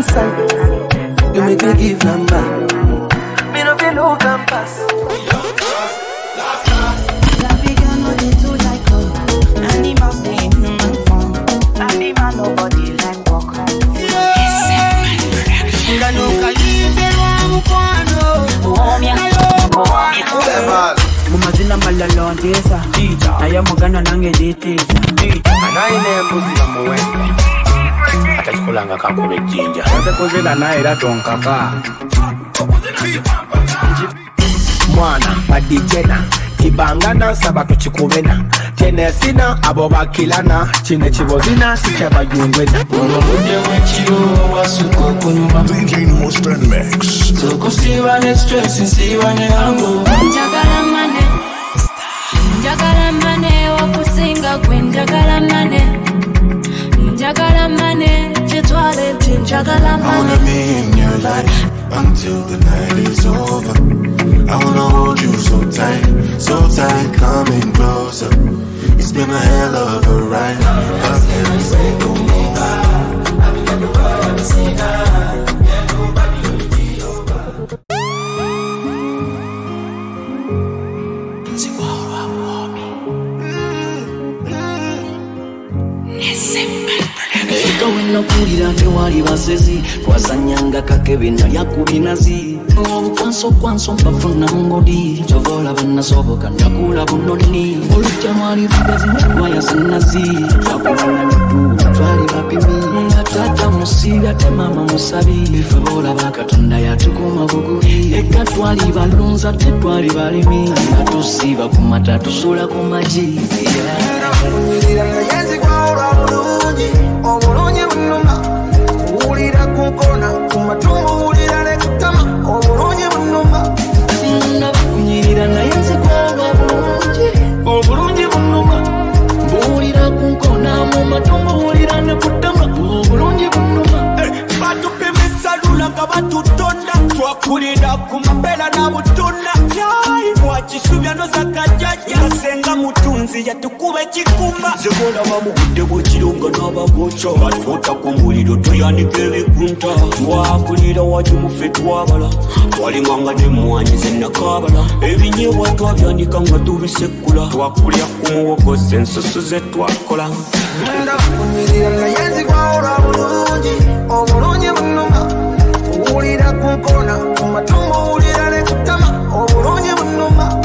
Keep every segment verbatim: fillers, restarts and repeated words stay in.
answer. You make me give number. Me no feel no campus. Nobody like walk. Mumazina malalontesa naye mugana nange nditiisa anaine mbuzi na muwembe atachikulanga kakube jinja atekozela naye era tonkaka mwana badijena ibangana nsaba tukikubena tenesina abo bakilana kino kibozina sikyabayungwena olobudde wekiro wasuka okunyuma D J Mustard Mix sokusiiba ne stress nsiiba ne hango njagala mane njagala mane wakusinga gwe njagala mane njagala mane kyetwale nti njagala mane. I wanna be in your life until the night is over. I wanna hold you so tight, so tight, coming closer. It's been a hell of a ride. I can't say no more. I've been the world to see now. Yeah, nobody will be over. Ego wino kulira tewali basezi twazanyanga kakebe nalya kubinazi obukwanso kwanso mpafuna ngodi chovola banasoboka nakula bunoni olujja mwali fugazi mwaya sinazi akulana nitu twali bapimi ngatata musiga te mama musabi ifobola bakatonda yatukuma bugubi eka twali balunza te twali balimi ngatusiba kumata tusula kumaji Kunyirira nayenzi kwa olwabulungi obulungi bunuma kuwulira kunkona kumatungu wulira ne kutama obulungi bunuma kunyirira nayenzi kwa olwabulungi obulungi bunuma buwulira kunkona mu matungu wulira ne kutama obulungi bunuma batupimisa lula nga batutonda twakulira ku mapera na butunda wakisubya noza kajjaja asenga mutunzi yatukuba ekikumba zebolaba mu budde bw'ekirunga n'abagoca batwota ku muliro tuyanika ebikunta twakulira waki mufe twabala twalimanga n'emmwanyi zennakabala ebinyeebwa twabyanika nga tubisekkula twakulya ku muwogoza ensusu ze twakola kunyirira nayenzi kwa olwabulungi obulungi bunuma kuwulira kunkona kumatungu wulira ne kutama obulungi bunuma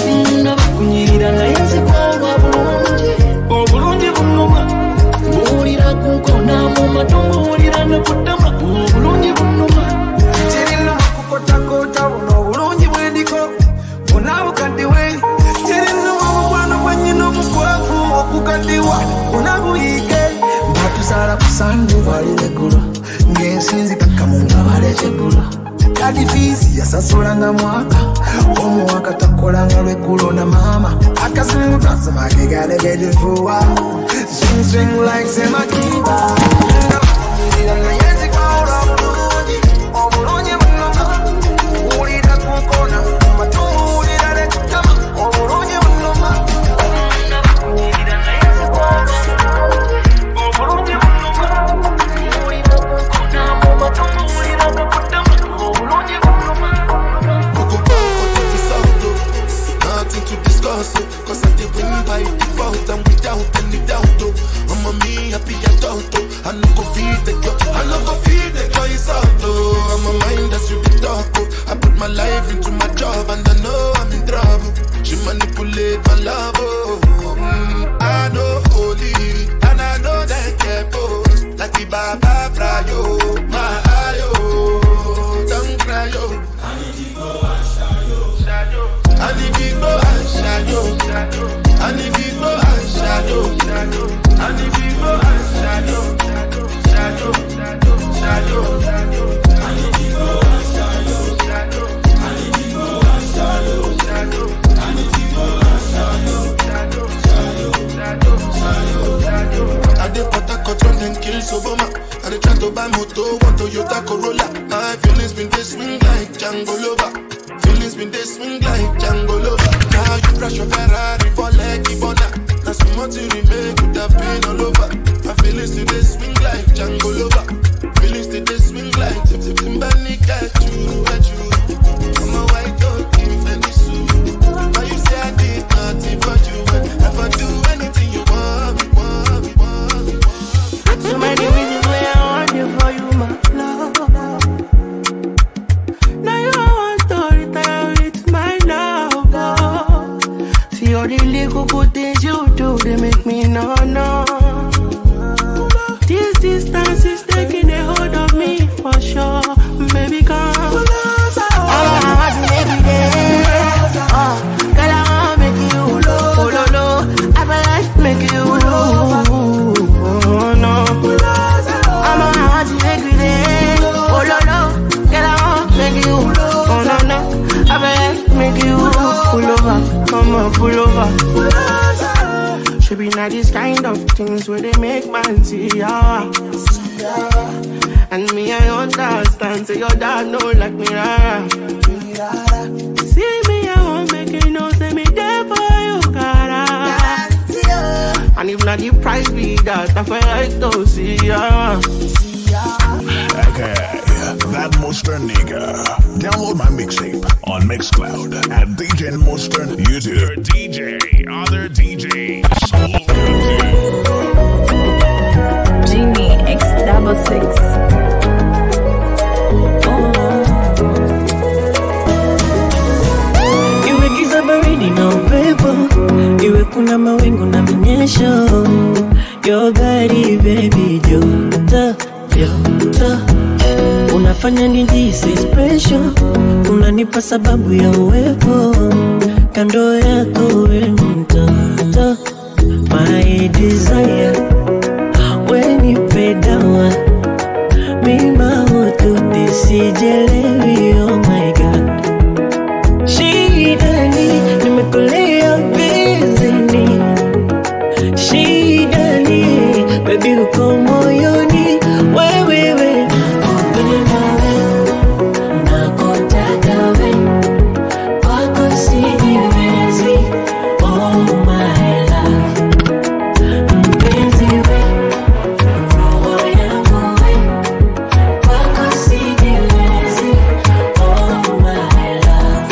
kunyirira nayenzi kwa olwabulungi obulungi bunuma buwulira kunkona mu matungu wulira ne kutama obulungi bunuma kirinuma kukotakota buno obulungi bwendiko bunabukaddiwe kirinuma mukwano gwennyina omukwafu okukaddiwa bunabuyiike batusala kusandu baliregulwa ng'ensinzi kakamunga balekyegulwa kadi fiisi yasasulanga mwaka omuwaka takolanga lweggulo na maama akazungu twasoma kegalegedefuwa swing swing like semakiba ndakunyirira nayenzi kwawula bulungi obulungi bunuma kuwulira kunkona kumatungu wulira ne kutama obulungi bunuma ndakunyirira nayenzi kwawula obulungi bunuma kuwulira kunkona mu matungu wulira ne kutama obulungi bunuma. Nothing to discuss, oh, cause I did win by default and without any doubt, oh. I'm a me happy adult, oh. I no go feed the girl, I no go feed the girl, it's out, oh. I'm a mind that's you the talk, oh. I put my life into my job and I know I'm in trouble. She manipulate my love, oh. Mm, I know holy, and I know that get both. Like the Baba Frayo, my ayo, don't cry, yo. I need to go and shadow, shadow. I need to go and shadow, shadow. I need to go and shadow, shadow. I need to go and shadow, shadow, shadow, shadow, shadow. I need to go and shadow, shadow. I need to go and shadow, shadow. I need to go and shadow, shadow, shadow, shadow, shadow. I dey Port and kill Soboma. I dey try to buy moto, one Toyota Corolla. My feelings been they swing like Django Lover. Feelings been they swing like Django Lover. Now you crash your Ferrari for like Ibona. Now so much you remake with that pain all over. My feelings today swing like Django Lover. Feelings today swing like and see ya. And me, I understand. Say your dad know like me, rara. See me, I won't make you know. Say me there for you, cara. And if not the price be that, I feel like to see ya. Okay, that Monster nigga. Download my mixtape on Mixcloud at D J Monster YouTube. Your D J, other D J, Soul Genie X double six. Iwe giza baridi na upepo, iwe kuna mawingu na minyesho, your body baby joto, joto. Unafanya nijihisi special, unanipa sababu ya uwepo, kando yako we mtoto, my desire. When you pay down, me mahutu nisijelewi, oh my god. Shidani, nimekulea bizini. Shidani, baby uko moyoni, wewe we. Nakupenda we, nakutaka we, kwako sijiwezi, oh my love. Mpenzi we, roho yangu we, kwako sijiwezi, oh my love.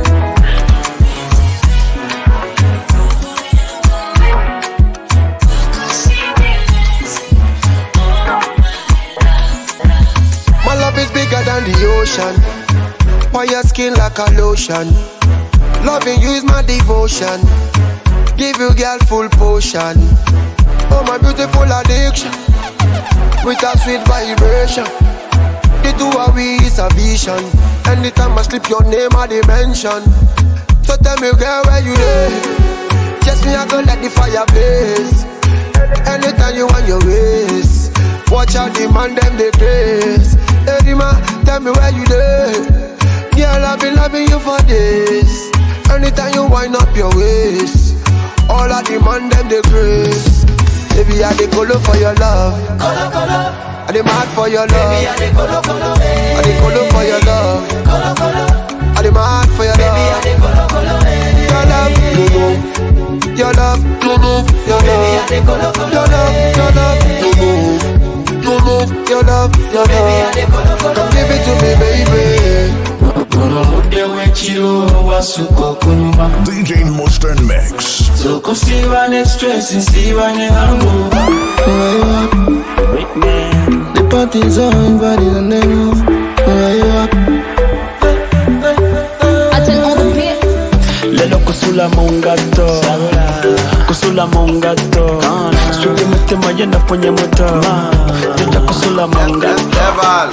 My love is bigger than the ocean. Why your skin like a lotion? Loving you is my devotion. Give you girl full potion. Oh my beautiful addiction, with a sweet vibration. The two of we is a vision. Anytime I slip your name I dimension. So tell me girl where you there? Just me I go let the fire blaze. Anytime you want your ways, watch out the man them they craze. Hey man, tell me where you there? Girl I've been loving you for days. Anytime you wind up your waist, all of the man them they craze. Baby I dey colo for your love, colo colo. I dey mad for your love, baby I dey colo colo. I dey colo for your love, colo colo. I dey mad for your love, baby I dey colo colo. Your love, no no. Your love, no no. Your love, your love, your love, no no. Your love, your love, your love. Come give it to me, baby. D J Monster Mix. So come see when it's stressing, see when you're hangover. Break man. The party's on, body and they move. I tell all the beat. Lelo kusula mongato, kusula mongato. Sugi mutema yena ponye moto. Teta kusula mongato.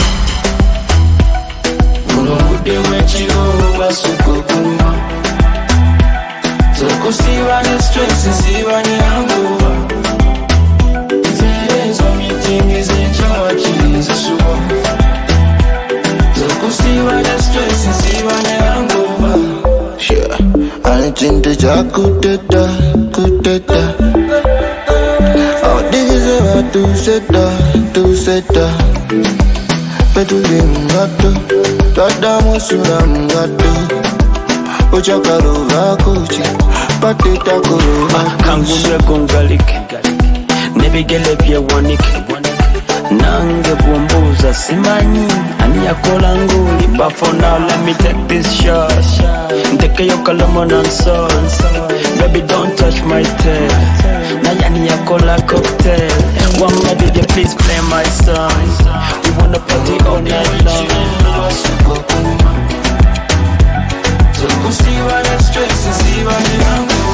Mude wechiro wasukukuma. So come see when it's stressing, see when you're hangover. Today's one meeting is in charge, Jesus. So come see when it's stressing, see when you're hangover. Sure, I think that I could do that, could do that. Oh, this is what to say that, to say that. Petuli mgato, tada musura mgato. Uchakaru vakuchi, patita kuru vakuchi. Kangumre gongalike, nebigele bye wanike. Nange bumbuza simanyi, ani yakola nguli. But for now let me take this shot. Take your color and salt. Baby don't touch my tail. Na yani yakola cocktail. One more D J please play my song. We wanna party all night long. So come see when it's stressing, see when you're hangover.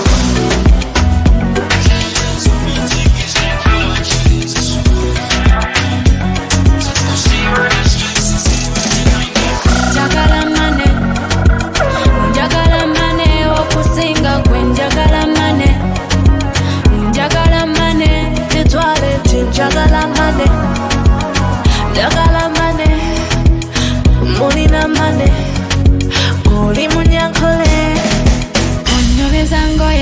Njagala mane, njagala mane, okusinga gwe njagala mane. Njagala mane, tetwale ti njagala mane. Njagala mane, mulina mane, oli munyankole. Onyobeza ngoye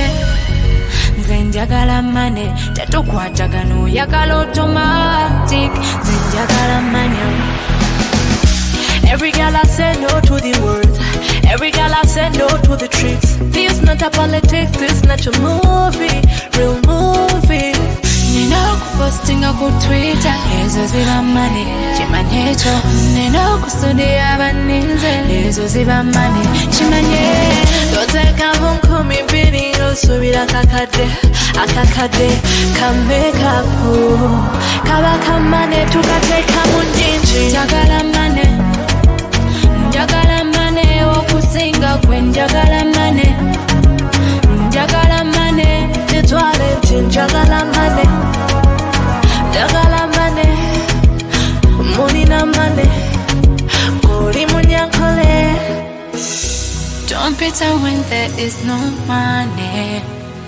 said no to the words. Every girl I said no to the tricks. This not a politics, this not a movie, real movie. Nina posting a good Twitter. Ezo ziba money, chimanyecho. Nina kusudia banize. Ezo ziba money, chimanye. Dote kabunku mibini usubira kakade, akakade, kameka pu. Kaba kamane tukate kamundinji. Jagala mane, jagala mane okusinga kwen jagala mane, jagala mane. Étoile, jagala mane, jagala mane, money na mane, ori munyankole. Don't pretend when there is no money.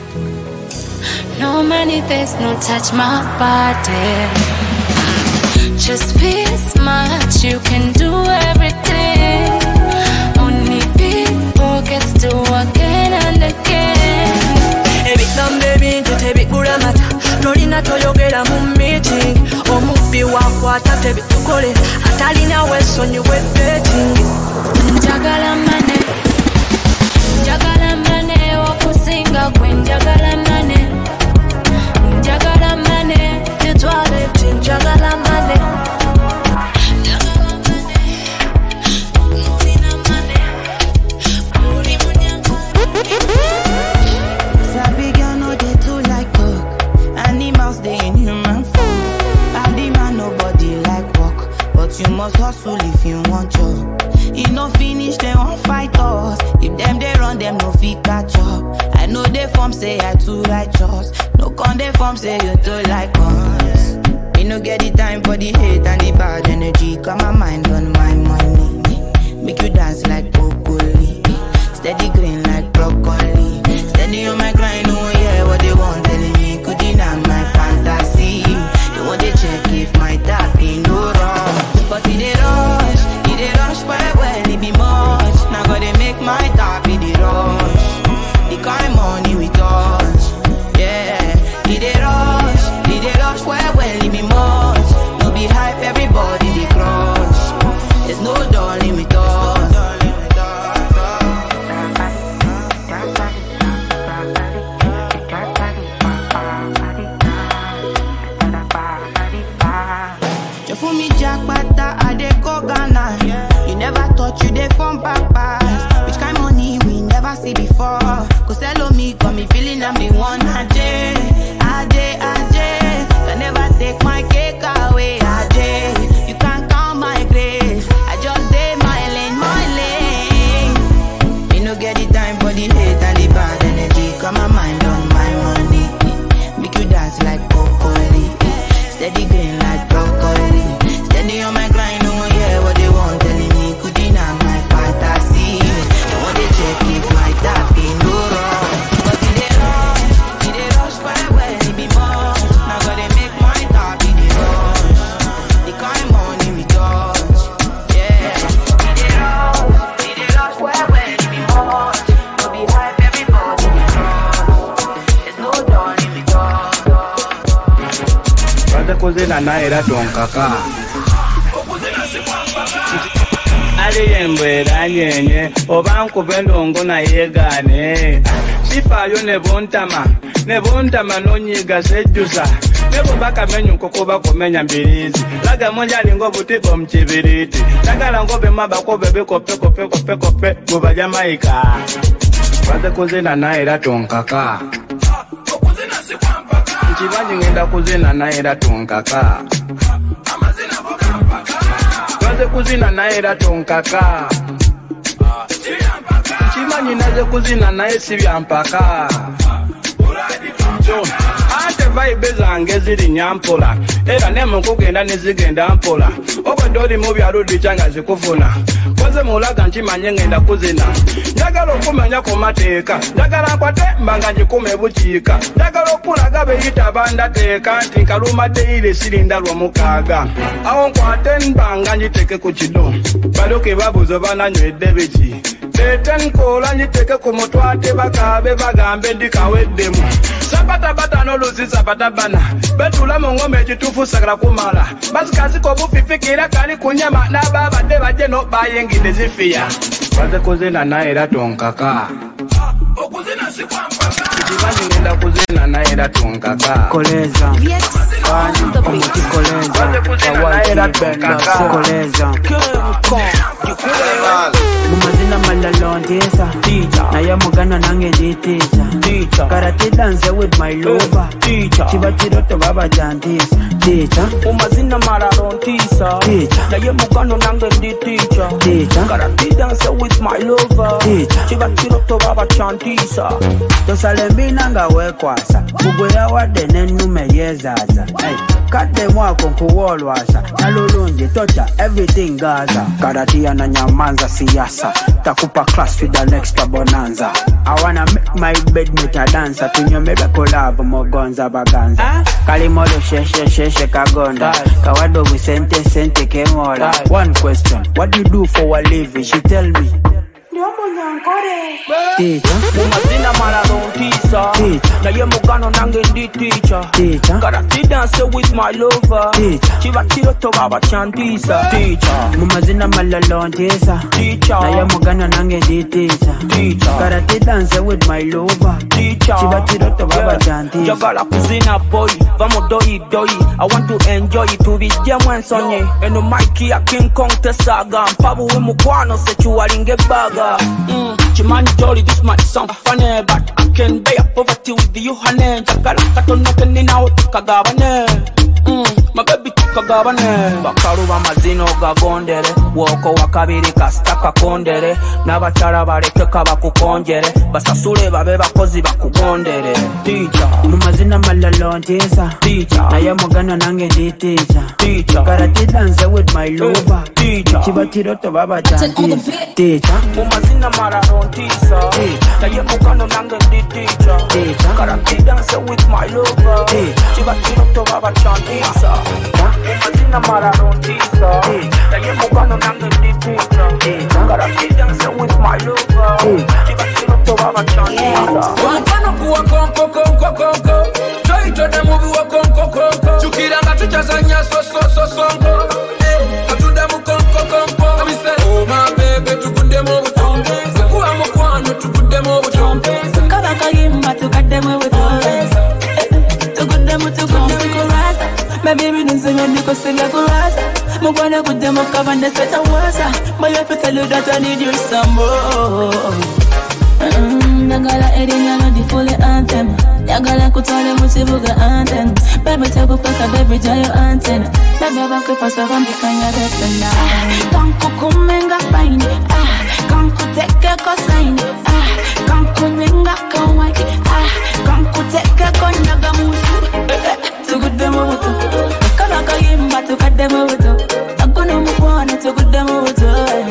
No money, there's no touch my body. Just be smart, you can do everything. Only people get to again and again. Ebik nam baby, njote bik buramata. Tolina toyogera mu meeting. Omubi wakwata tebik tukole. Atalina wesonyiwe dating. Njagala mane, njagala mane okusinga kwe njagala mane, njagala mane étoile njagala mane, njagala mane, monina mane, ori munyankole. Sabi girl no dey too like talk. Animals dey in human form. Body man nobody like work, but you must hustle if you want job. E no finish, they won't fight us. If them they run, them no fit catch up. I know they form say I too righteous. No con they form say you too like us. Me no get the time for the hate and the bad energy. Got my mind on my money. Make you dance like broccoli. Steady green like broccoli. Steady on my grind, oh yeah, what they want telling me. Could deny my fantasy. They want to check if my tap ain't no wrong. But it they rush, it they rush well, well, it be much. Now gotta make my tap in the rush. The kind money we touch, yeah. It they rush, it they rush well, well, it be much. No be hype, everybody they crush. There's no darling with us. For me, Jack Bata, I dey go Ghana. You never thought you dey from papas. Which kind money we never see before. Cause hello me, got me feeling I'm the one. Ajay, Ajay, Ajay. Can never take my cake away. Ajay, you can't count my grace. I just day my lane, my lane. Me no get the time for the hate and the bad energy. Got my mind on my money. Make you dance like broccoli. Steady green like broccoli. Steady on my grind, oh yeah, what they want telling me. Could deny my fantasy. They want to check if my tap ain't no wrong. But if they rush, if they rush well, well, it be much. Now gotta make my tap in the rush. The kind money we touch, yeah. If they rush, if they rush well, well, it be much. No be hype, everybody we rush. There's no darling we touch. Kuzina na era tonkaka Ali yembwera nyenye oba nkubendo ngona yegane sifayo ne bontama ne bontama nonyiga sejjusa nebo bakamenyu kokoba komenya mbirizi laga monja lingo butibo mchibiriti tagala ngobe mabako bebe kope kope kope kope goba Jamaica Baze kuzina na era tonkaka Chibanyi ngenda kuzina na era tonkaka Baze kuzina na era tonkaka Chibanyi naze kuzina na esi byampaka Ate vibe zange ziri nyampola Era nemu kugenda nizigenda mpola Ogo ndoli mubi arudi changa zikufuna Koze mulaga nchimanye ngenda kuzina Njagalo kumenya kumateka Njagala kwate mbanga njikume buchika Njagalo kulaga beyita banda teka Ntinkaluma teile silinda lwa mukaga Awo nkwate mbanga njiteke kuchido Badoke babuzo bana nywede bichi leta nkola njiteke kumutwate bakabe bagambe ndikaweddemu sabatabata n'oluziza batabana betula mu ngoma ekituufu sagala kumala basikaziko obufifikira kali ku nyama n'ababadde bajje n'obayengidde zifiya baze kuzina naye era tonkaka okuzina si kwampaka kibanzi ngenda kuzina naye era tonkaka koleza omuti koleza baze kuzina naye era tonkaka koleza mumazina malalondesa naye mugana nange nditiisa karate dance with my lover kiba kiroto babajantisa ticha mumazina malalondisa naye mugano nange nditiisa karate dance with my lover kiba kiroto babajantisa tosale mbina nga wekwasa kugwera wadde n'ennume lyezaza kadde mwako nkuwolwasa nalulungi tota everything gaza karatia na nyamanza siyasa takupa class with an extra bonanza I wanna make my bed meet a dancer tunyomebe collab mogonza baganza kalimodo sheshe sheshe kagonda kawado wisente sente kemola one question what do you do for a living she tell me Teacher, mumazina malalondisa naye mugano nange ndi teacher karate dance with my lover kiba kiroto babachantisa teacher mumazina malalondisa naye mugano nange ndi teacher karate dance with my lover kiba kiroto babachantisa jagala kuzina boy vamo doi doi I want to enjoy it to be jemwe nsonye eno Mikey ya King Kong tesaga mpabu we mukwano sechuwalinge baga mm. Chiman jolly, this might sound funny, but I can bear poverty with you, honey. Jagala katono keni na utukagabane. Mm, my baby tukagabane. Bakaruba mazino gagondere, woko wakabiri kastaka kondere. Nabachara bareke kabakukonjere, basasule babe bakozi bakugondere. Teacher, mumazina malalondesa. Teacher, naye mugano nange ndi teacher. Teacher, karate dance with my lover. Teacher, kiba kiroto baba janti. Teacher, mumazina malalondesa. Naye mugano nange ndi teacher. Karate dance with my lover. Kiba kiroto baba janti. Mumazina malalondesa. Naye mugano nange ndi teacher. Karate dance with my lover. Kiba kiroto baba janti. Wapana kuwa konko konko konko. Joito de movie wa konko konko. Chukiranga tuchazanya so so so songo. Katuda mu konko konko. Kami say, oh my baby, tukunde mu butombe. Sekuwa mu kwano, tukunde mu butombe. Kaba kayimba, tukade mu butombe. Tukunde mu tukunde mu kurasa. My baby nunzinga niko singa kurasa. Mugwana kudemo kabande seta wasa. My life tell you that I need you some more. Nagala erinya no di fully anthem. Nagala kutole musibuga anthem. Baby tago paka baby jayo anthem. Baby bako pasa vambi kanya betena. Kanku kumenga paini. Ah, kanku teke ko saini. Ah, kanku menga kawai. Ah, kanku teke ko nyaga mutu. Tugude mutu. Kala kayimba tukade mutu. Akono mukwana tugude mutu.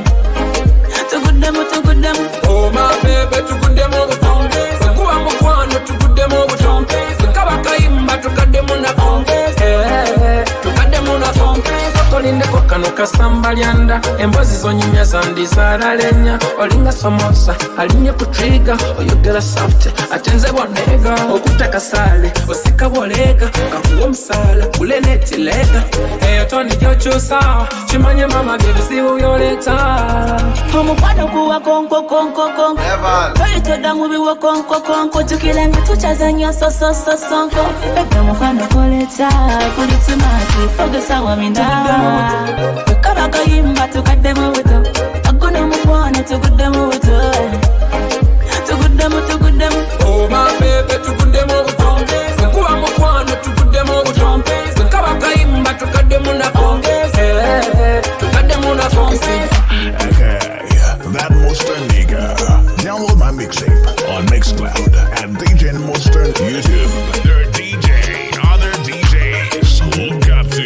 Tugude mutu tugude mutu. Oh my baby tugude mutu. Sekuwa mkwano tugude mutu. Sekaba kayimba tukade muna konge. Tukade muna konge. Sokolinde kwa kano kasamba lyanda. Embozi zonyumya zandi zaralenya. Olinga somosa, alinye kutriga. Oyogela soft, atenze bonega. Okutaka sale, osika bolega. Kakuwa msala, ule neti lega. Eyo toni jocho sawa. Chimanye mama gebe si uyoleta. Omukwano kuwa konko konko konko. Toyito damu biwa konko konko. Tukilenga tuchazanya so so so sonko. Eke mukwano koleta. Kulitimaki, fogesa wa minda. Kaba kayimba tukade muto. Akuna mukwano tukude muto. Tukude muto tukude muto. Oh my baby tukude muto. Sekuwa mukwano tukude muto. Sekaba kayimba tukade muna konge. Tukade muna konge. Okay, that Monster nigga. Download my mixtape on Mixcloud and D J Monster YouTube. They're D J, other D Js look up to.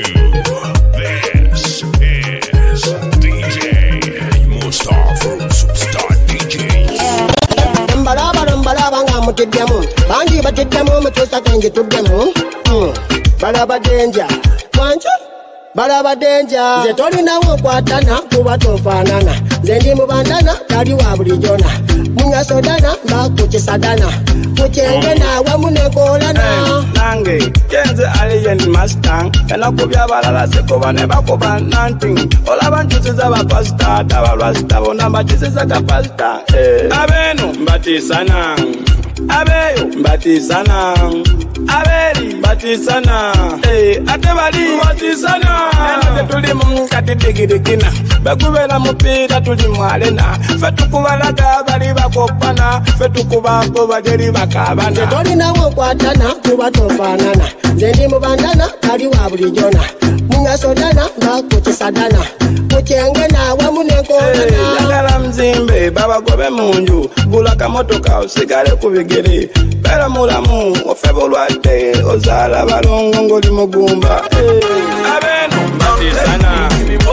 This is D J Monster from Superstar D Js. Mbalaba mbalaba nga mutidemu, banji batidemu mutusa kengi tudemu. Balaba danger, wancha. Baraba danger. Ze tolina wokwatana kuba tofanana. Ze ndi mubandana tali wa bulijona. Munya sodana bakuchisadana. Kuchenge nawe munekolana. Nange kenze alien mustang. Ena kubya balala seko bane bakoba nothing. Ola bantu za bapasta tabalwasta bona batisa kapasta. Abeno mbatisana. Abeyo mbatisana. Abeli batisana. Eh atebali batisana. Ende tuli mu katidigidikina. Bakubela mupira tuli mwalena. Fetukubalaga bali bakopana. Fetukubako bajeri bakabana. Tolina wokwatana kuba tofanana. Ze ndi mubandana tali wa bulijona. Munya sodana bakuchisadana. Kuchenge nawe munekolana. Yagala mzimbe baba gobe munju. Gula kamotoka usigale kubigiri. Bera mulamu ofebolwate. Ozala balongo ngoli mugumba. Abeno batisana.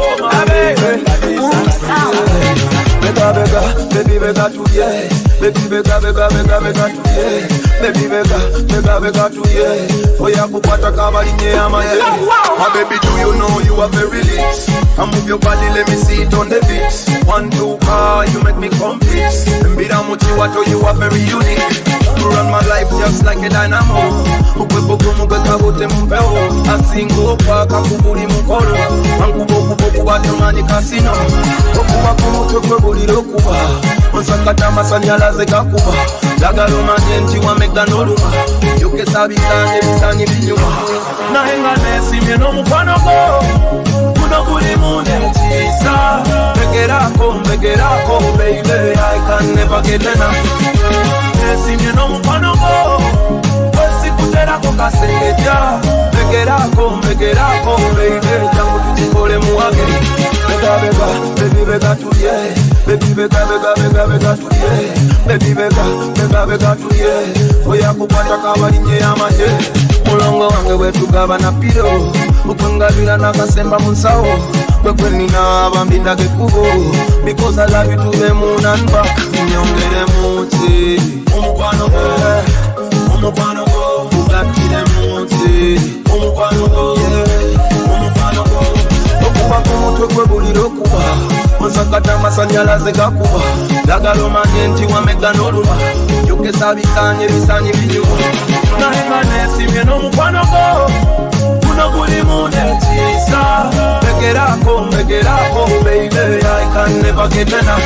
Abeno batisana. Bega bega, baby bega to yeah. Baby bega bega bega bega to yeah. Baby bega bega bega to yeah. Oya kukwata kabali nye ama yeah. My baby, do you know you are very lit? I move your body, let me see it on the beat. One two car, you make me complete. Mbira muchi wato, you are very unique. You run my life just like a dynamo. Ukwepo kumuga kabote mpeo. Asingo kwa kakubuli mukoro. Ankubo kubo kuba tumani kasino. Okuwa kumutwe kwe buli lokuba. Onsakata masanyalaze kakuba. Lagalo majenti wa mega noruma. Yuke sabitanye bisani binyuma. Na henga nesi mieno mukwano go. Kuno kuli mune chisa. Megerako, megerako, baby, I can never get enough. Nesi mieno mukwano go. Osi kutera koka sengeja. Megerako, megerako, baby, jangu tutikole muage. Bega bega, baby bega to yeah. Baby bega bega bega bega to yeah. Baby bega bega bega to yeah. Oya kukwata kabali nye amaje. Mulongo wange wetu gaba na piro. Ukungabila na kasemba munsao. Kwekwe nina abambinda kekubo. Because I love you to the moon and back. Nyongere muti umukwano go. Umukwano go. Ukakile muti umukwano go. Umukwano go. Okuba kumutwe kwe buli lokuba. Onsakata masanyalaze gakuba. Lagalo majenti wa mega noruma. Yuke sabitanye bisani binyuma. Nahenga nesi mieno mukwano go. Kuno kuli mune chisa. Megerako, megerako, baby, I can never get enough.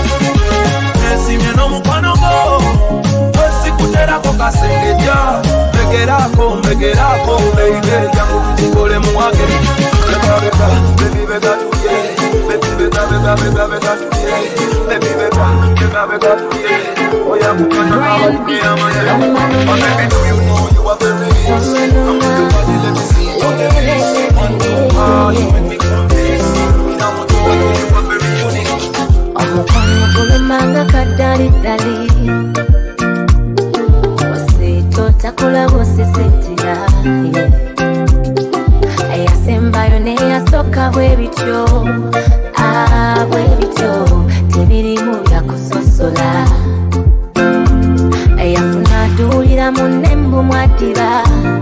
Nesi mieno mukwano go. Osi kutera koka sengeja. Megerako, megerako, baby, jangu tutikole muage. Bega bega, baby bega to yeah. Baby bega bega bega bega to yeah. Baby bega bega bega to yeah. Oya kukwata kabali nye amaya. My baby, do you know you are very nice? I'm with your body, let me see it on the face. One two ah, you make me confess. Mina mutu watu you are very unique. Omukwano gulemanga kadali dali. Osito takula bosisitira. Eyasembayo neyasoka bwebityo. Ah, bwebityo. Tebirimu yakusosola. Eyafuna dulira munembu mwatira.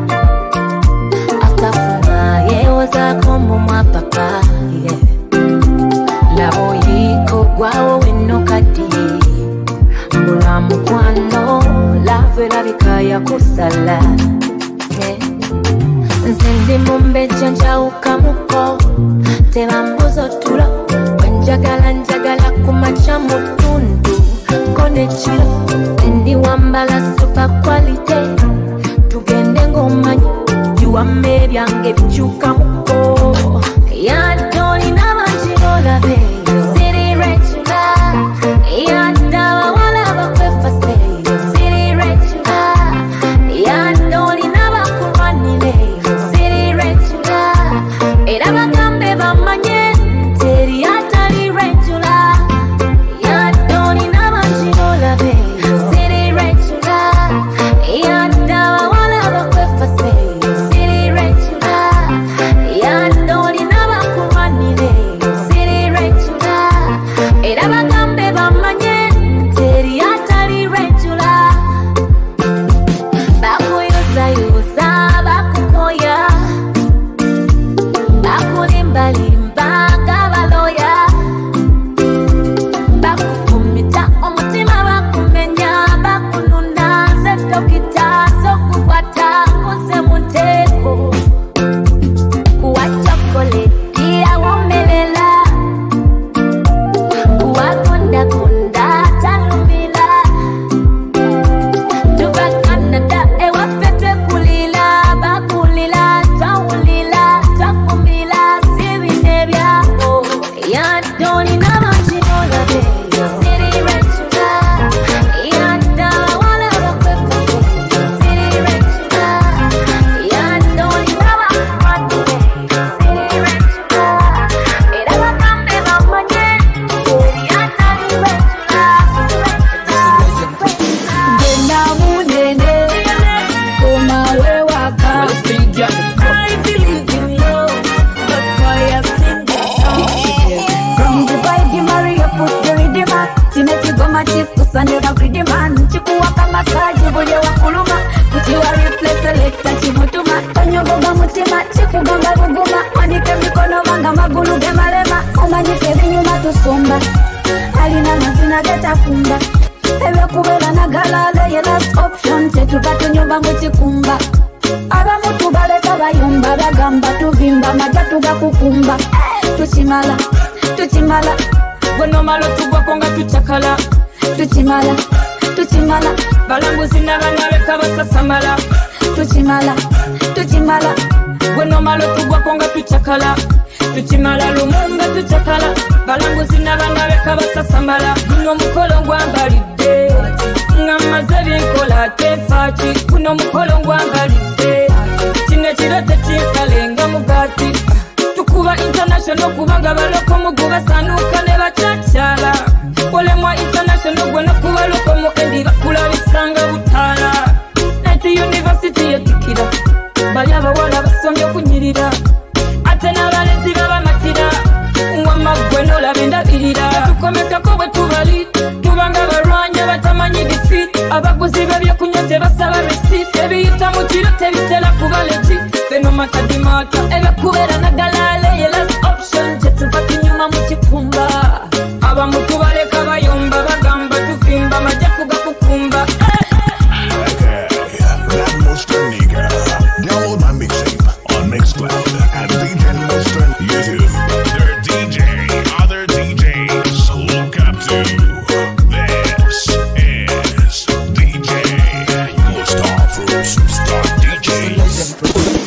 Akafuna yewoza kombo mwapapa. Yeah. Labo yiko gwawo weno kati. Mbula mukwano lave labika ya kusala. Yeah. Nzendi mumbe janja ukamuko. Teba mbuzo tula. Wanjagala njagala kumacha mutundu. Kone chilo. Ndi wambala super quality. Tugende ngomanyi. Juwa mbebyange bichuka muko. Ya doni na manjirola be. City regular. Ya dawa wala bakwefa say. City regular. Ya doni na bakuranile. City regular. Era bagambe bamanye. Teri atali regular. Ya doni na manjirola be. City regular. Ya dawa wala bakwefa say. City regular. Ya doni na bakuranile. City regular. Era bagambe bamanye. Teri atali regular. Bakuyoza yoza bakukoya. Bakulimba komba alina mazina gatakumba ebyokubera nagalala ye last option tetuva tunyumba mu kikumba abamu tubaleka bayumba bagamba tuvimba maja tugakukumba tukimala tukimala gwenomalo tugwako nga tucakala tukimala tukimala balambuzi n'abanaleka basasamala tukimala tukimala gwenomalo tugwako nga tucakala tukimala lumunga tucakala balambuzi n'abanaleka basasamala guno omukolo ngwambalidde ngamaze binkola tefaaki guno omukolo ngwambalidde kino ekiro tekinsalenga mugati tukuba international kubanga baloko mugu basanuka ne bacacyala olemwa international gwena kuba loko mu endi bakulabisanga butaala nati university yetikira bali abawala basomye okunyirira ate n'abalenzi babamatira wamagwena olaba endabirira tukomekako bwe tubali tubanga barwanya batamanyi defeat abaguzi b'ebyokunywa tebasaba receipt ebiyita mu kiro tebitera kuba legit feno matadimata ebyokubeera nagalale ye last option tetuva tunyuma mu kikumba abamu tubaleka bayomba bagamba tuvimba majja kugakukumba That Monster nigga. Download my mixtape on Mixcloud at D J Monster YouTube. Their D J, other D Js look up to. This is D J Monster from Star D Js.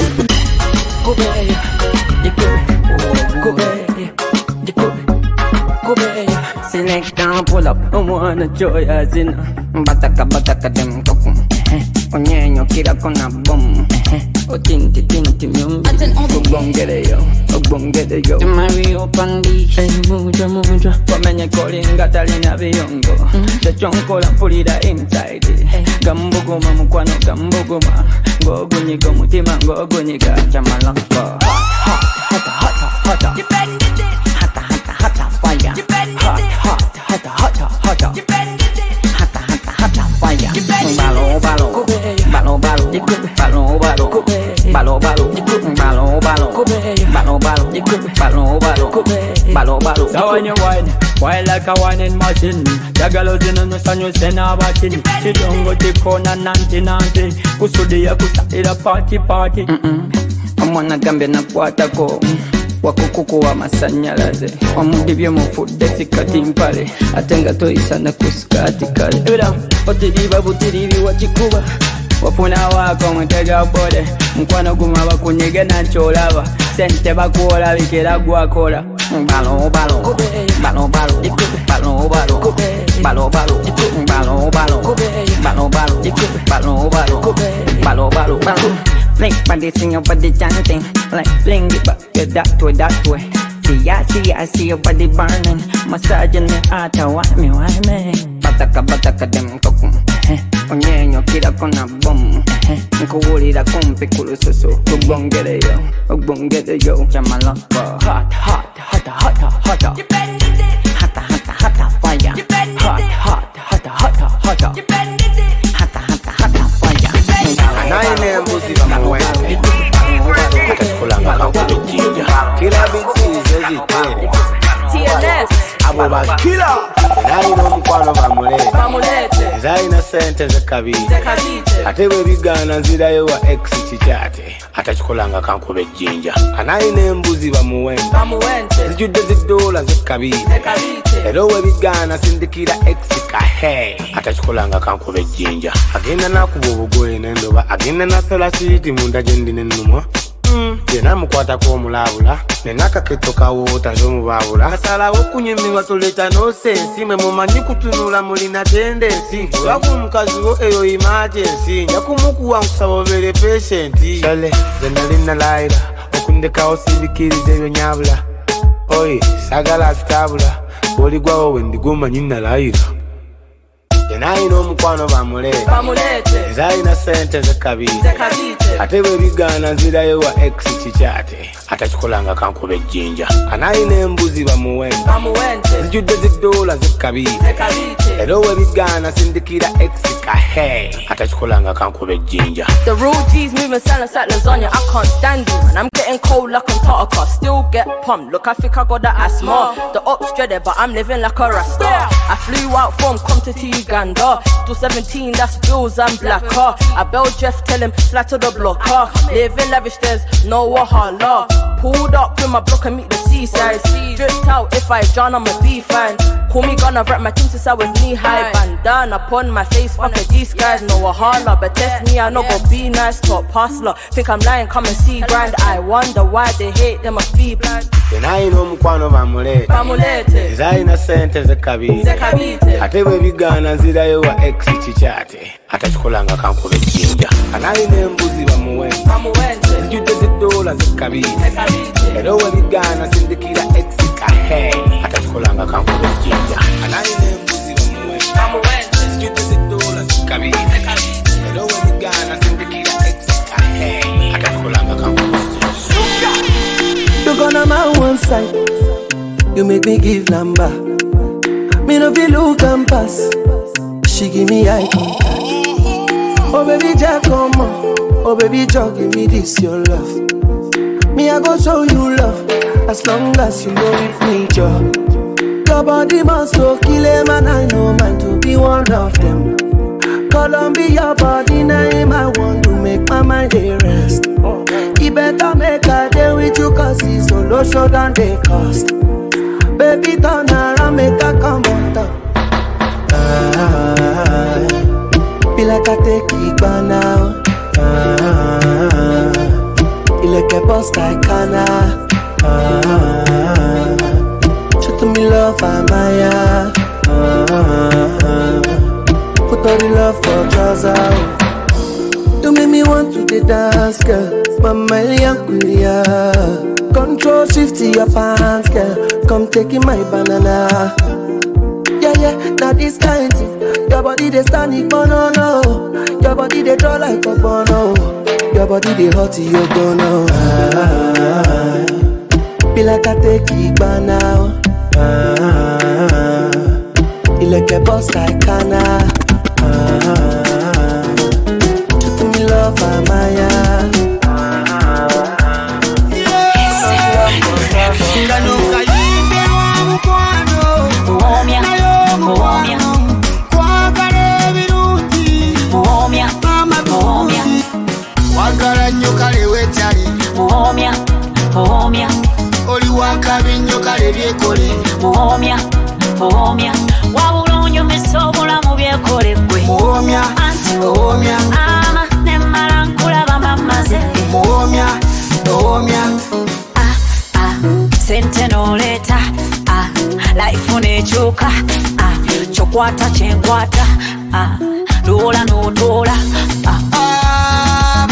Go back, you go, go back, you go, go back. Select down, pull up, I wanna joy as in. Bataka bataka dem kokum. Onyenyo kira kona boom. Otinti tinti myumbi. Ogbongere yo, ogbongere yo. Mari open dish. Hey muja muja. Wamenye kolinga talina biyongo. Chachonkola pulira inside. Gambuguma mukwano gambuguma. Ngogunyiga mutima ngogunyiga chamalanga. Hot hot hot hot hot. Depend it. Hot hot hot fire. Depend it. Hot hot hot hot hot. Depend it. Hot hot hot fire. Balo balo. Balo balo. Balo balo. Balo balo. Balo balo. Balo balo. Balo balo. Balo balo. So when you whine, whine like a whining machine. Jagalo zina no sanyo sena batini. She don't go to corner nanti nanti. Kusudi ya kusahira party party. Omwana gambe na kwatako wakukuku wa masanyalaze omudibye mufudde sikati mpale atenga toyisa na kusikati kale era otiriba butiribi wakikuba wafuna wako mwetega bode mkwano guma bakunyege na ncholaba sente bakuola bikera gwakola balo balo balo balo balo balo balo balo balo balo balo balo balo balo balo balo Blink body sing your body chanting like fling it back your that way that way. See ya see ya see your body burning, massaging the heart why me why me. Bataka bataka dem kokum, onyenyo kira kona boom. Nkuwulira kumpi kulususu, ogbongere yo, ogbongere yo, chamalaka. Hot hot hot hot hot hot. Hot hot hot fire. Hot hot hot hot hot. Hot hot hot fire. Anaine mbuzi bamuwe Kulanga kakubijinja Kila biti zezite T N S Abo bakila Naino mkwano bamulete Bamulete Zaina sente zekabite Zekabite Atewe bigana nzira yewa ex chichate Atachikulanga kakubijinja Anaine mbuzi bamuwe Bamuwente Zijude zidola zekabite Zekabite Erowe bigana sindikira ex kahe Atachikulanga kakubijinja Agenda nakubo bugoye nendoba Agenda nasala siti munda jendi nenumwa Jena mukwata ko mulabula nenaka ketoka wota njomu babula asala okunyimiwa toleta no sense mwe mumanyi kutunula mulina tendency yakumukazi wo eyo emergency yakumukuwa nkusabobere patient chale zenalina laira okundeka osibikirize eyo nyabula oyi sagala stabula boligwawo wendigoma nyina laira Naino mkwano bamulete Bamulete Zaina sente zekabite Zekabite Atewe bigana nzira yewa ex chichate Atachikulanga kankube jinja Anaine mbuzi bamuwente Bamuwente Zijude zidola zekabite Zekabite Erowe bigana sindikira ex kahe Atachikulanga kankube jinja The real G's moving silent like lasagna I can't stand you and I'm getting getting cold like Antarctica. Still get pumped, look I think I got the asthma. The ops dreaded but I'm living like a rasta. I flew out from Compton to Uganda. Still seventeen, that's bills and black car. I bailed Jeff, tell him fly to the blocker. Live in lavish, there's no wahala. Pulled up in my block and meet the seaside. Dripped out, if I drown I'ma be fine. Call me gonna wrap my team since I was knee high. Bandana upon my face, fuck these guys, no wahala. But test me, I know go be nice, top hustler. Think I'm lying, come and see grind. I wonder why they hate, they must be blind. Tenaino mukwano bamulete Bamulete Zaina sente zekabite Zekabite Ate bwe bigana nzirayo wa ex chichate Atachikolanga kankube jinja Anaine mbuzi bamuwente Bamuwente Zijute zidola zekabite Zekabite Ero we bigana sindikira ex kahe Atachikolanga kankube jinja Anaine mbuzi bamuwente Bamuwente Zijute zidola zekabite Zekabite Ero we bigana sindikira ex kahe Atachikolanga kankube jinja You gonna my one side, you make me give number. Me no feel look and pass. She give me eye contact. Oh baby, Jack, come on. Oh baby, Jack, give me this your love. Me I go show you love as long as you know with me, Joe. Your body must go kill him, and I know mine to be one of them. Columbia body name, I want to make my mind a rest. He better make a day with you, cause he's so low show than they cost. Baby turn around, make a come on down. Ah, be like I take it by now. Ah, you like a boss like Kana. Ah, show to me love, I'm Maya. Ah, put all the love for trousers. You make me want to the dance, girl. Mama Yankulia. Control shift to your pants, girl. Come taking my banana. Yeah, yeah, now this kind thing. Your body they standing for no, no. Your body they draw like a bono. Your body they hot, you gonna. Ah, be like I take it by now. Ah, you like a boss like Kana. Ah, love Amaya. Nganuka yimbe wa mukwano Muomya, muomya Kwagala ebirungi Muomya, muomya Wagala nnyo kale wetali Muomya, muomya Oli wakabi nnyo kale byekole Muomya, muomya Wabula onyumisa obulamu byekole gwe Muomya, muomya Ama nemala nkulaba mamaze Muomya, muomya Ah, ah, sente n'oleeta Ah, life nekyuka Ah, kyokwata kyenkwata Ah, loola n'otoola Ah, Ah,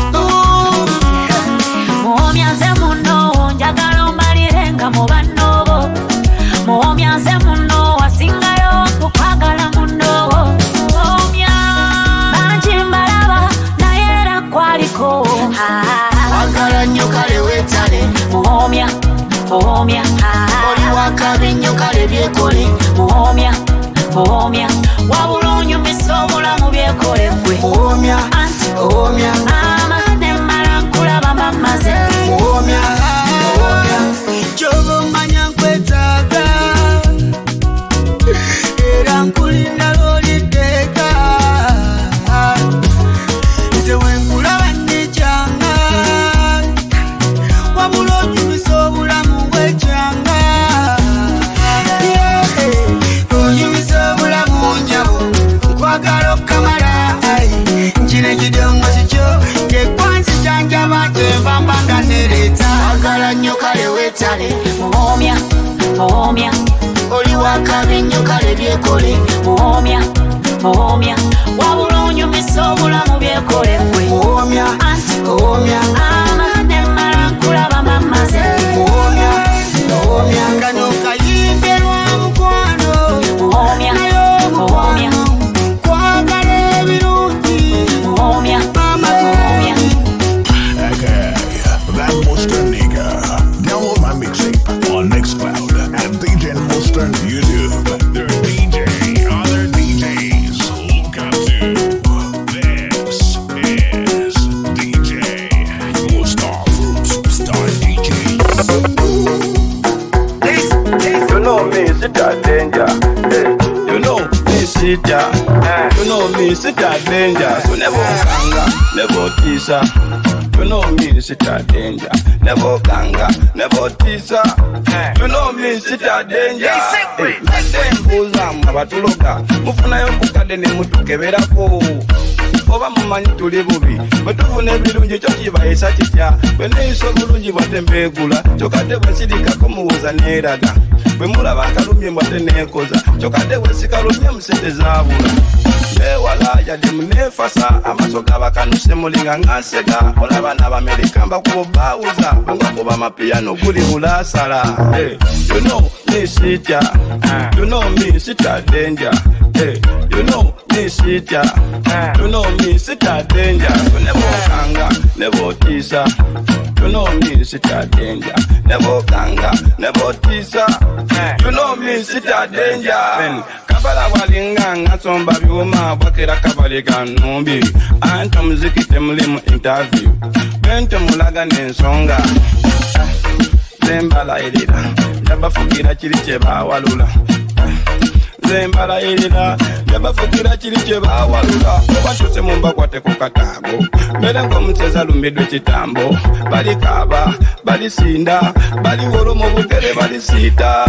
muomya nze munno njagala ombalire nga mu banno muomya nze munno wasingayo kukwagala munno muomya bangi mbalaba naye era kwaliko wagala nnyo kale wetale muomya muomya oli wakabi nnyo kale byekole muomya muomya wabula onyumisa obulamu byekole gwe muomya muomya ama nemmala nkulaba mamaze muomya muomya kyoba omanya nkwetaaga era nkulinda lwoliteeka nze wenkulaba nnekyanga wabula onyumisa obulamu bwekyanga onyumisa obulamu njabo nkwagala okukamala nkino ekidongo kikyo tekwansi kyanjaba kyenvamba nga nereeta wagala nnyo kale wetale muomya muomya oli wakabi nnyo kale byekole muomya muomya wabula onyumisa obulamu byekole gwe muomya muomya ama nemmala nkulaba mamaze muomya muomya kano kayimbe lwa mukwano muomya muomya kwagala ebirungi muomya muomya Okay, that Monster Nigga. Download my mixtape on Mixcloud and D J Monster YouTube. They're D J, other D Js look up to. This is D J Monster. sit a danger. Hey, you know me sit ya. You know me sit a danger. So never ganga, never tisa. You know me sit a danger. Never ganga, never tisa. You know me sit a danger. Hey, let them buza mabatuloka. Mufuna yokuka dene mutukebera ko. Oba mumanyi tuli bubi bwetufuna ebirungi kyo kibayisa kitya bwe neeyisa obulungi bwate mbeegula kyokadde bwesirikako muwoza neeraga bwe mulaba akalumye mbwate neekoza kyokadde bwesikalumye musente zaabula neewala yadde muneefasa amaaso gabakanuse mulinga ngansega olaba n'abamerika mbakubo baawuza bangakuba amapiyano guli bulaasala. Hey, you know me sitya, you know me sitya danger. Hey, you know me sitya, you know me sitya danger. So never kanga, never tisa. You know me sitya danger. Never kanga, never tisa. You know me sitya danger. Kabala walinga ngatsomba byuma bwakera kabale kanumbi anto muziki temuli mu interview bente mulaga n'ensonga zembala erira yabafugira kiri kye bawalula zembala erira yabafugira kiri kye bawalula obashuse mu mbakwate ku kataago mbere ng'omuseza lumbidde kitambo balikaba balisinda baliwolo mu bugere balisiita.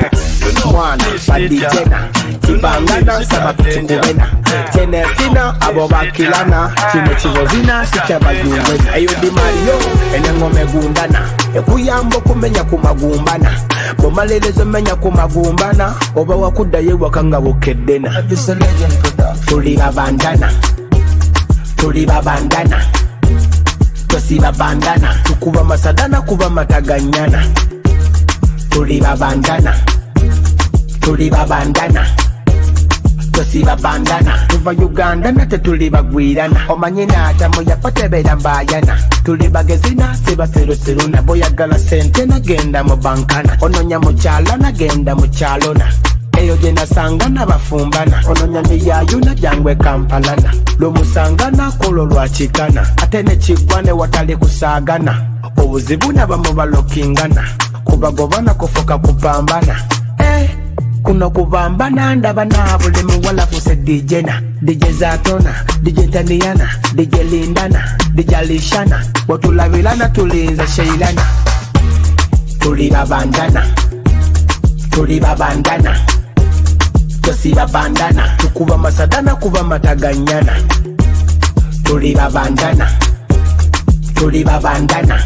Mwana badijena kibangana sabatukubena jenesina abo bakilana kino kibozina sikyabajungwena eyo di Mario enengome gundana ekuyamba okumenya ku magumbana bomalelezo menya ku magumbana oba wakuddayo ewaka nga bokeddena tuli babandana tuli babandana tosiba bandana tukuba masadana kuba mataganyana tuli babandana tuli babandana tosiba bandana tuva Uganda nate tuli bagwirana omanye naatamu yapatebera mbayana tuli bagezina sibaserusiruna boyagala sente nagenda mu bankana ononya mukyala nagenda mu kyalona eyo gye nasangana bafumbana ononya miyayuna jangwe kampalana lwomusangana kolo lwakikana ate nekiggwa ne watali kusaagana obuzibu nabamu balokingana kubagobana kufoka kupambana. Eh, kuno kubambana ndaba na buli muwala fuse D J na D J Zatona D J Taniana D J Lindana D J Alishana watulabilana tulinza sheilana tuli babandana tuli babandana tosiba bandana tukuba masadana kuba mataganyana tuli babandana tuli babandana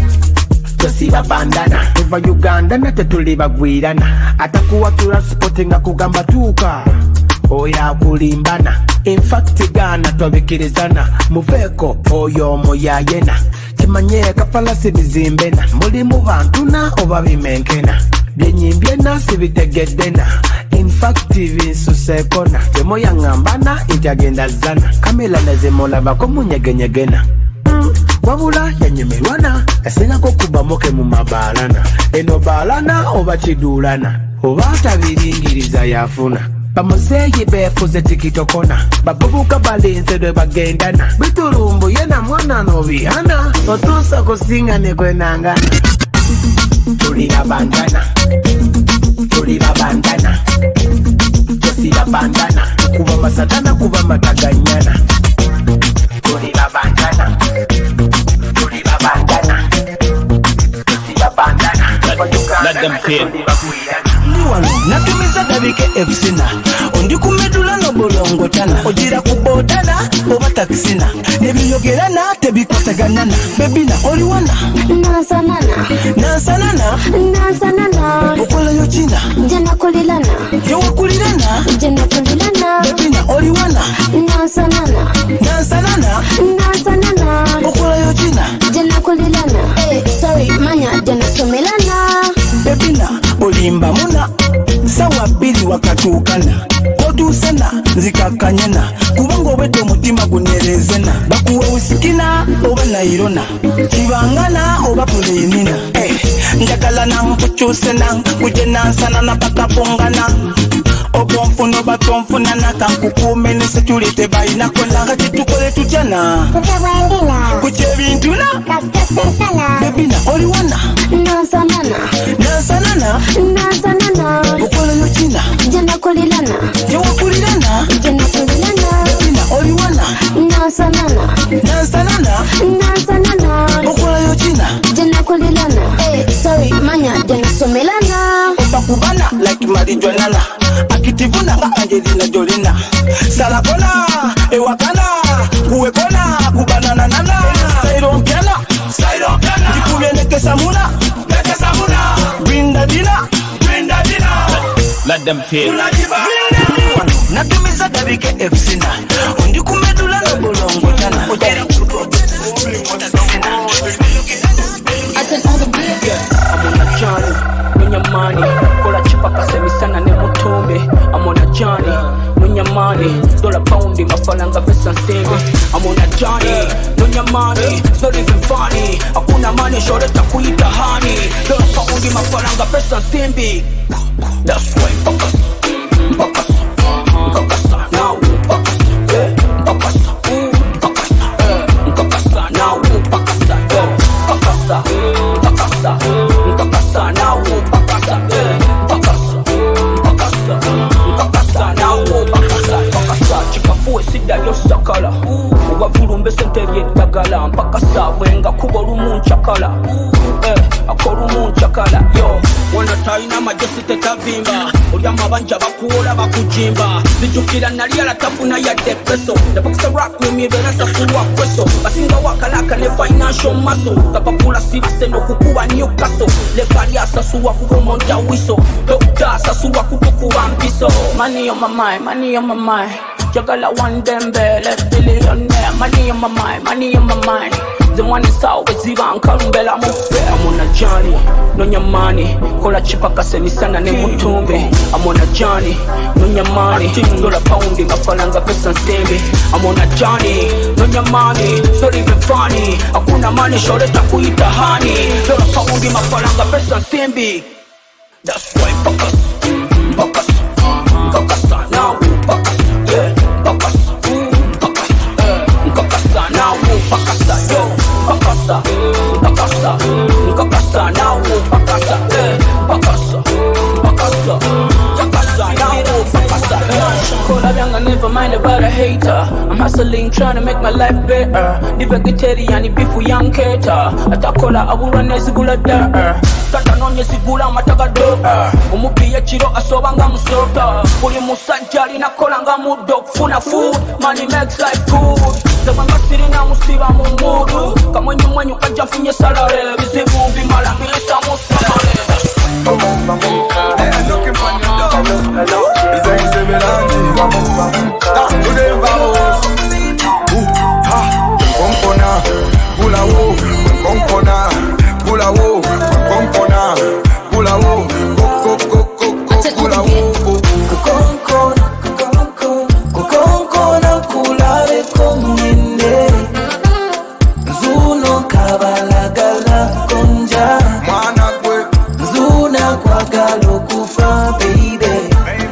tosiba bandana tuva Uganda nate tuli bagwirana atakuwa tulasportinga kugamba tuuka oya kulimbana in fact gana twabikirizana muveko oyo moyayena kimanye kapalasi bizimbena muli mu bantu na oba bimenkena byenyimbyena sibitegeddena in fact binsusekona temoya ngambana ityagenda zana kamela nezimolabako munyegenyegena wabula yanyemerwana esengako kubamoke mu mabalana eno balana oba kidulana oba tabiringiriza yafuna bamuzeeyi beefuze tikitokona babubuka balinze lwe bagendana bitulumbu yena mwana nobihana otuusa kusinga nekwenangana tuli babandana tuli babandana tosiba bandana kuba masadana kuba mataganyana tuli babandana tuli babandana tosiba bandana let them feel Wano natumiza dabike ebisina ondi kumedula no bolongo tana ojira kubodana oba takisina nebiyogerana tebikotaganana bebina oliwana Nansanana nansanana Nansanana okola yo china Jena kulilana yo kulilana Jena kulilana bebina oliwana Nansanana nansanana Nansanana okola yo china Jena kulilana Hey, sorry, manya jena sumelana bebina olimba muna sawa bili wakatukana kotusena nzikakanyana kubanga obedde omutima gunyerezena bakuwa usikina oba nairona kibangana oba pulinina eh, njagala nankukyusena kujenansanana pakapongana obonfuna oba tonfunana kankukuume ne security bayinakona kati tukole tutyana kukyebintuna bebina oliwana Nansanana nansanana Nansanana okola Somelana Otakubana like marijuana Akitivuna nga Angelina Jolina Salakona, ewakana Kuwekona, kubanana nana Sairo mpiana, Sairo mpiana Jikuye neke samuna, neke samuna Winda dina, winda dina Let them feel Nakimiza dabike ebisina Undi kumedula no bolongo tana Ojera I'm on a journey, nunya money. Kola chipa kasemi sana ne mutombe. I'm on a journey, nunya money. Dollar poundi mafalanga pesa nstebe. I'm on a journey, nunya money. It's not even funny. Hakuna money, shore takuita honey. Dollar poundi mafalanga pesa nstebe. That's why focus, focus, focus now, focus, yeah, focus, focus, focus now, focus, yeah, focus. Pakasa, pakasa now, pakasa, pakasa, pakasa, pakasa now, pakasa, pakasa. Chikafu esida yosakala, ubavulumbe senteriye dagala. Pakasa wenga kuboru munchakala, eh, akoru munchakala. Yo, wana taina majesi tetavimba, ulyama banja bakuola bakujimba. Zijukira naliala tafuna ya depreso. The box of rock with me benasa kuwa kweso. Basinga wakalaka ne financial muscle. Kapapula sivise no kukuwa Newcastle. Le paria sasuwa kukumonja wiso. Doctor sasuwa kukuwa mpiso. Money on my mind, money on my mind. Jagala one dembe, left billionaire. Money on my mind, money on my mind. The one is always even karumbela mufe. I'm on a journey, no nyamani. Kola chipa kaseni sana ne mutumbe. I'm on a journey, no nyamani. Dollar poundi mafalanga pesa nsembe. I'm on a journey, no nyamani. It's not even funny. Hakuna money, shore takuita honey. Dollar poundi mafalanga pesa nsembe. That's why focus, focus, focus now, focus, yeah, focus, focus, focus now, focus, yo. Pakasa, pakasa, pakasa now, pakasa, eh, pakasa, pakasa, pakasa now, pakasa. Call up young, I never mind about a hater. I'm hustling, trying to make my life better. The vegetarian, beef with young cater. Atakola, I will run a sigula there. Tata no sigula, mataga do. Umupi chiro asobanga musota. Puri musajari na kolanga mudok. Funa food, money makes life good. Zabanga siri na musiba mungudu. Kama nyu mwenyu kaja finye salare. Bizibu bimala milisa musalare. They're looking for your love. It's a easy melody. To them vamos. Ha, kompona, pula wo, kompona, pula wo, kompona, pula wo, ko ko ko ko pula wo. Kokonkona, kokonkona kulare kominde. Zuno kabalagala konja. Mana kwe. Zuna kwa galo kufa baby.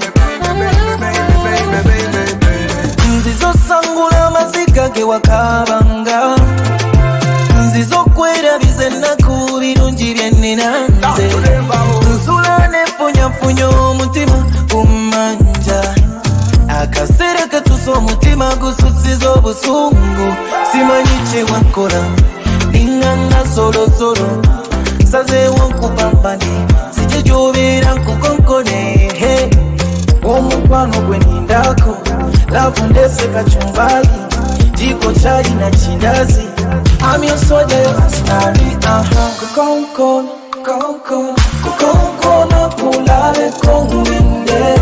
Nzizo sangula mazika ge wakabanga. Nzizo kwera bizena kubirungi byenninanze. Nzula nefunya funya omutima kumanja. Akasera katuso omutima gususiza obusungu. Simanyi kye wakola ninganga solo solo. Saze wankupambane sije jobera nkukonkone. Hey, omukwano gwe nindako lavu ndese kachumbali jiko chai na chindazi. I'm your soldier, your story. Uh-huh. Kukonkona, kukonkona, kukonkona kulale kongwinde.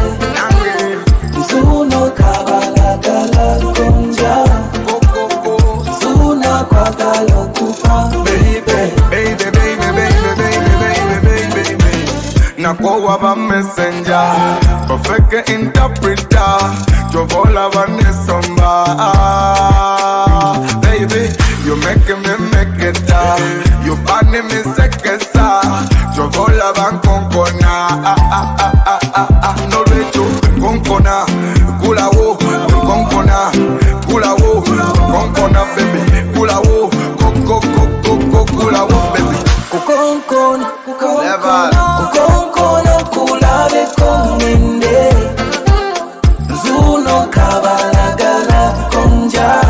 Zuno kabalagala konja. Zuna kwa galo kufa baby, baby, baby, baby, baby, baby, baby. Nakowa ba messenger, perfect interpreter. Jovola vanesomba, baby. You make me make it up. You burn me sekesa. Jovola van konkona, ah ah ah ah ah ah. No recho konkona, kula wo, konkona, kula wo, konkona baby, kula wo, koko koko koko kula wo baby. Kukonkona, kukonkona, kukonkona kulale komende. Zuno kabalagala konja.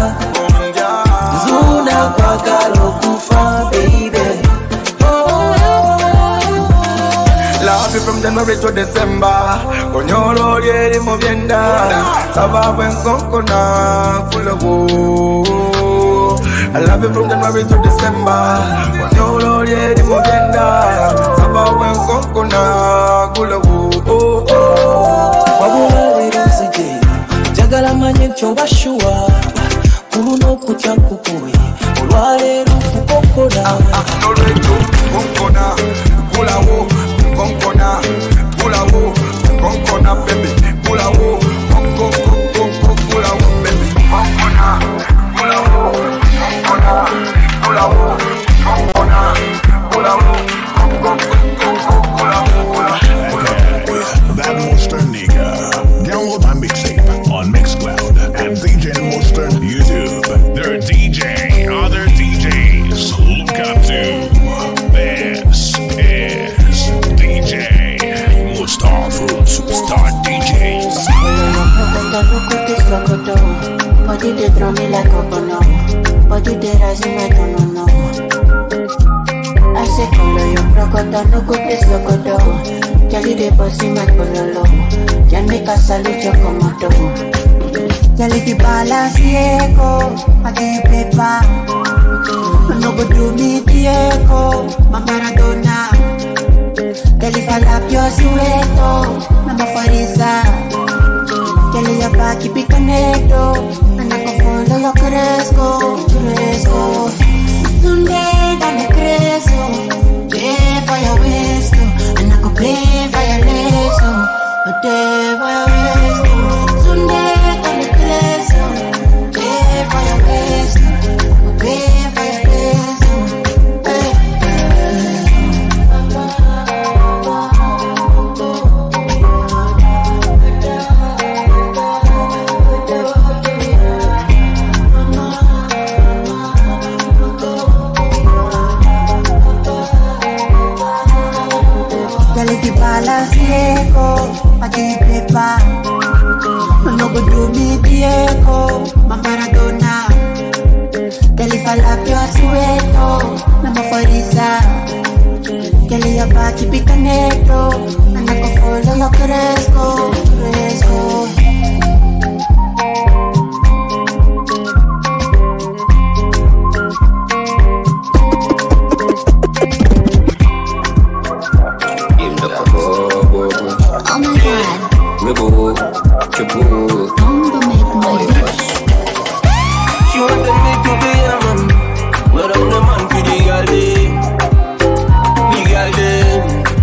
Zuna kwa galo kufa baby. love you from January to December. Konyolo lieri movienda. Sababu enkonkona full of woe. I love you from January to December. Konyolo lieri movienda. Sababu enkonkona full of woe. Wabula wirazige jagala manye choba shua kuruno kucha kukoye olwale rukukokola Noleto konkona kulawo konkona kulawo konkona baby kulawo konko konko kulawo baby konkona kulawo konkona kulawo konkona kulawo konko konko kulawo. That Monster Nigga. Download my mixtape on Mixcloud and D J Monster YouTube. They're D J, other D Js look up to. This is D J Mustafa Superstar D Js. Body they throw me like a bono. Body they rise me like a no. I say color your crocodile, no go place locodo. Jali de bossy my pololo. Jan make a salute your commando. Jali di balance Diego, I get paper. No go do me Diego, my Maradona. Jali falapio sueto, mama Farisa. Jali ya baki picaneto, and I go follow your cresco, cresco. Sunday dame creso, play for your waist, and I go play for your leso, a day for your waist. Sunday dame creso, play for your waist, play for your leso. Diego, I give paper. No go do me Diego, my Maradona. Kelly falapio sueto, mama Farisa. Kelly ya baki picaneto, and I go follow your cresco, cresco. She wanted me to be a man, but I'm the man for the girl day. The girl day.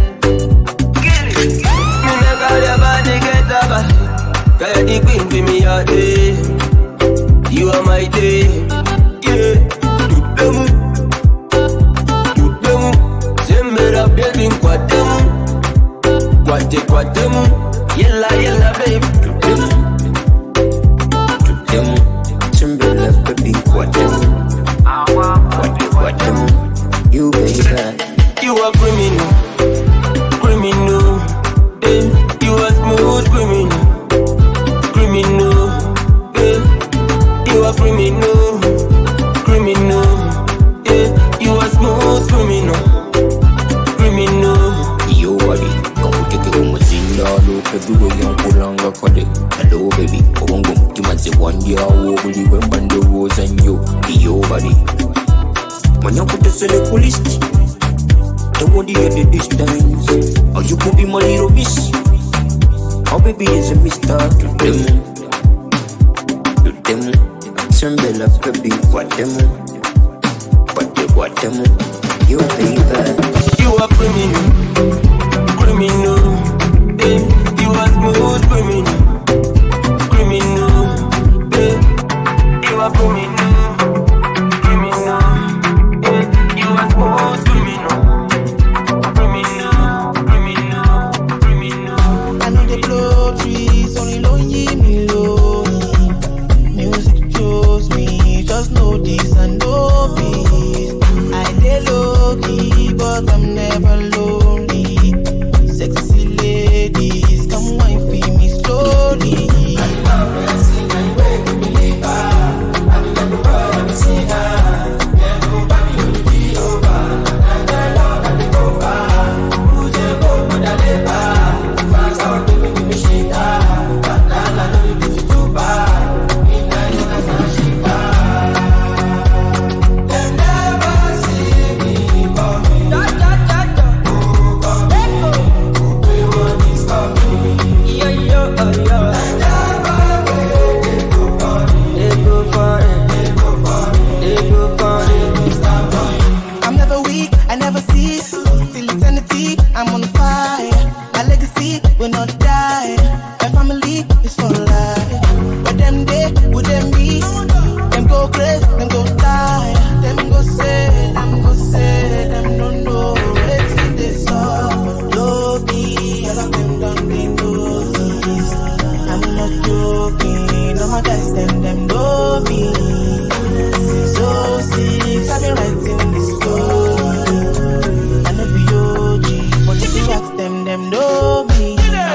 Me never your body get over. Girl, you're the queen for me all day. You are my day. Yeah. Do them, do them. Send me up, baby, quad them, quad it, quad them. Yella, yella, baby, do them, do them. Chimbala, baby, what them? What them, what them? You, baby, you are criminal, criminal. Eh, you are smooth criminal, criminal. Eh, you are criminal, criminal. Eh, you are smooth criminal, criminal. You are it. Come take it home, sing all over everywhere you pull on the collie. Hello, baby, I won't go. One year over the web and the rose and you be over it. When you put the select list, don't want to hear the distance. Or you could be my little miss. Oh, baby, is a mister to them. To them. Sembella, baby, what them. What they what them. You baby. You are criminal. Criminal. Eh, you are smooth criminal. Criminal. You are criminal, criminal. Yeah, you are smooth criminal, criminal, criminal, criminal. I know the blow trees only lonely me lonely. Music chose me, just know this and know this. I dey low key, but I'm never lonely. Sexy them know me.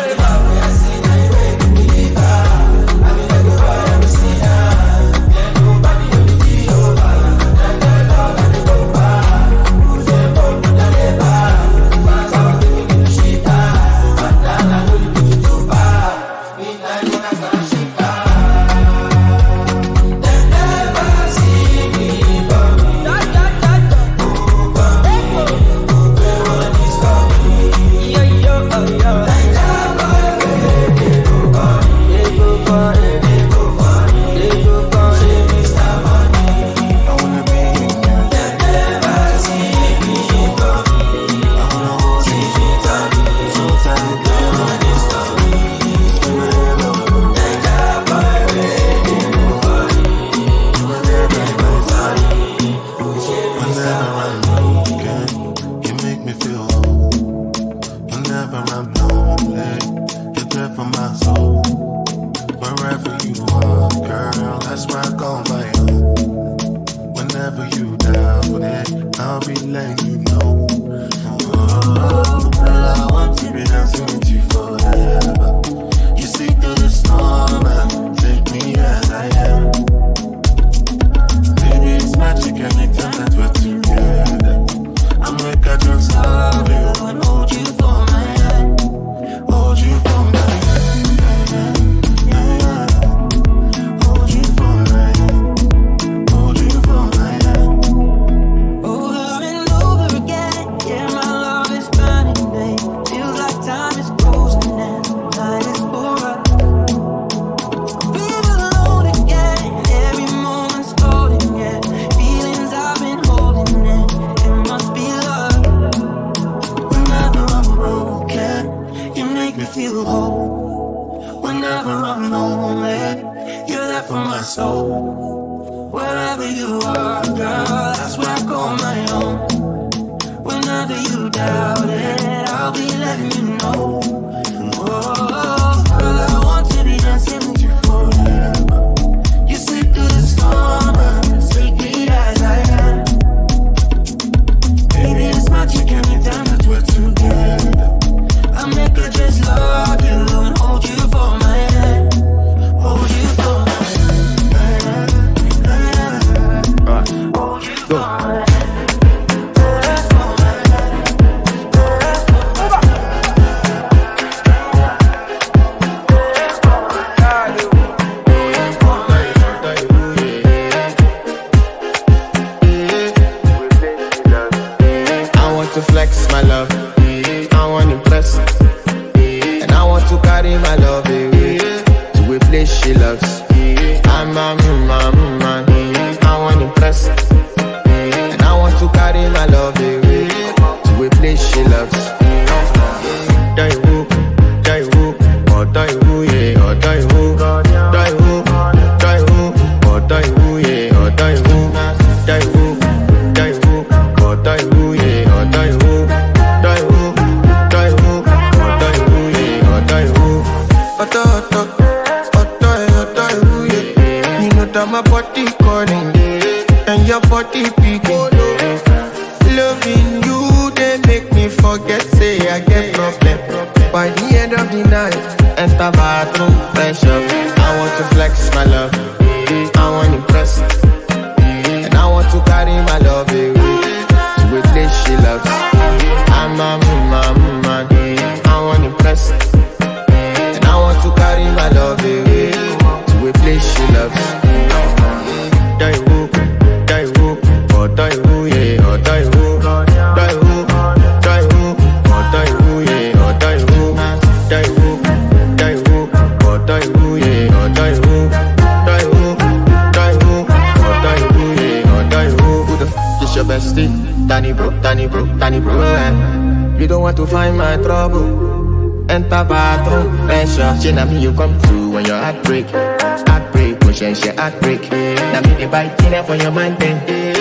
Now me you come through when your heart break, heart break, push and share heart break. Now me the bite dinner for your man then.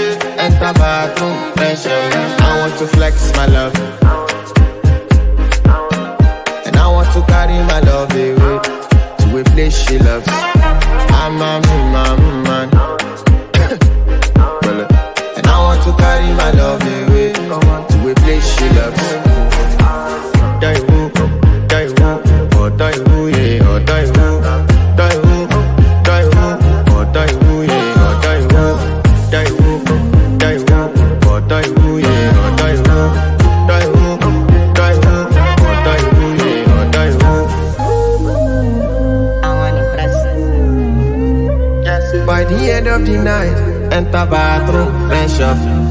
Enter bathroom, pressure. I want to flex my love, and I want to carry my love away to a place she loves. I'm a man, man, and I want to carry my love away to a place she loves. Die, the end of the night. Enter bathroom, fresh up.